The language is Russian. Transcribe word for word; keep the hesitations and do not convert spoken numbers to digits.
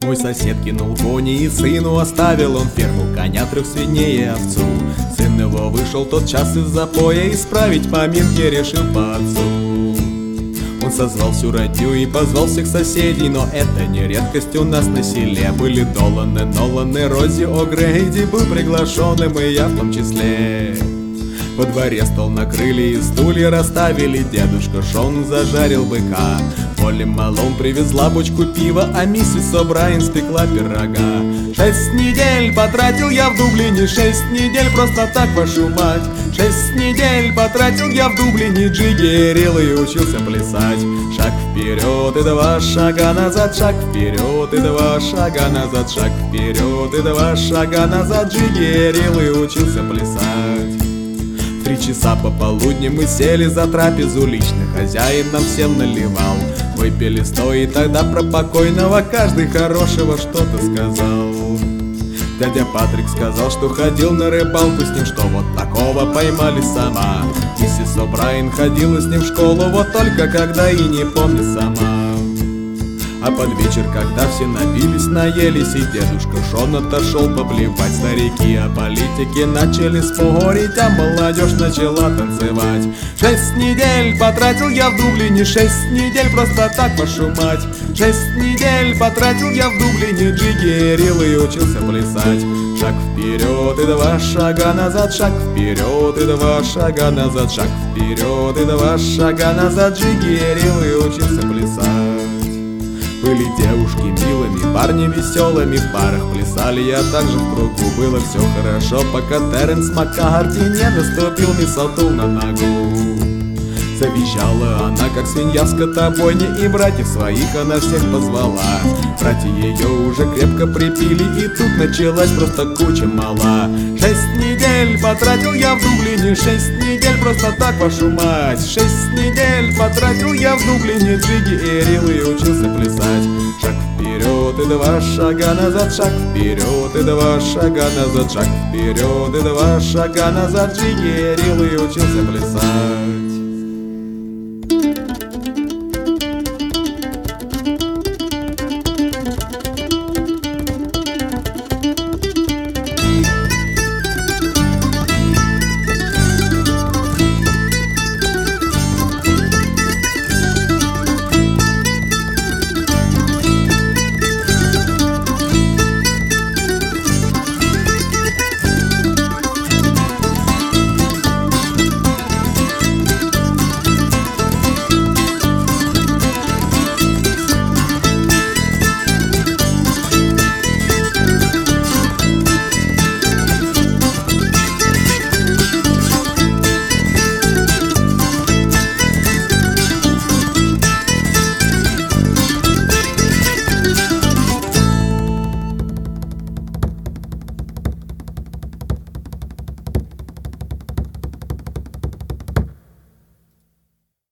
Мой сосед кинул кони и сыну оставил он ферму, коня трех свиней и овцу. Сын его вышел тот час из запоя, исправить поминки решил по отцу. Он созвал всю родню и позвал всех соседей, но это не редкость у нас на селе. Были Доланы, Ноланы, Рози, О'Грейди, был приглашенным и я в том числе. Во дворе стол накрыли и стулья расставили, дедушка Шон зажарил быка. Молли Малон привезла бочку пива, а миссис О'Брайен спекла пирога. Шесть недель потратил я в Дублине, шесть недель просто так, вашу мать. Шесть недель потратил я в Дублине, джиггерил и учился плясать. Шаг вперед и два шага назад, шаг вперед и два шага назад, шаг вперед и два шага назад, джиггерил и учился плясать. Три часа пополудни мы сели за трапезу, лично хозяин нам всем наливал. Выпили сто, и тогда про покойного каждый хорошего что-то сказал. Дядя Патрик сказал, что ходил на рыбалку с ним, что вот такого поймали сама. Миссис О'Брайен ходила с ним в школу, вот только когда и не помнит сама. А под вечер, когда все напились, наелись, и дедушка Шон отошел поплевать, старики о политике начали спорить, а молодежь начала танцевать. Шесть недель потратил я в Дублине, шесть недель просто так, вашу мать. Шесть недель потратил я в Дублине, джиггерил и учился плясать. Шаг вперед и два шага назад, шаг вперед и два шага назад, шаг вперед и два шага назад, джиггерил и учился плясать. Были девушки милыми, парни веселыми, в парах плясали, я также в кругу. Было все хорошо, пока Теренс Маккарти не наступил мисоту на ногу. Завизжала она, как свинья в скотобойне, и братьев своих она всех позвала. Братья ее уже крепко припили, и тут началась просто куча мала. Шесть недель потратил я в Дублине, шесть недель просто так, вашу мать. Шесть недель потратил я в Дублине, джиггерил и учился плясать. Шаг вперед и два шага назад, шаг вперед и два шага назад, шаг вперед и два шага назад, джиггерил и учился плясать.